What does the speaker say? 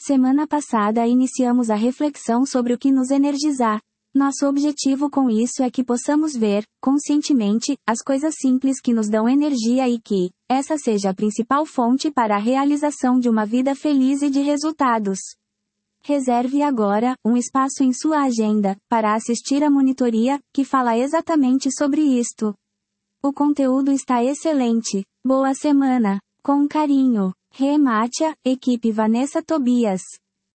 Semana passada iniciamos a reflexão sobre o que nos energizar. Nosso objetivo com isso é que possamos ver, conscientemente, as coisas simples que nos dão energia e que, essa seja a principal fonte para a realização de uma vida feliz e de resultados. Reserve agora um espaço em sua agenda para assistir à monitoria, que fala exatamente sobre isto. O conteúdo está excelente. Boa semana! Com carinho. Rematia, equipe Vanessa Tobias.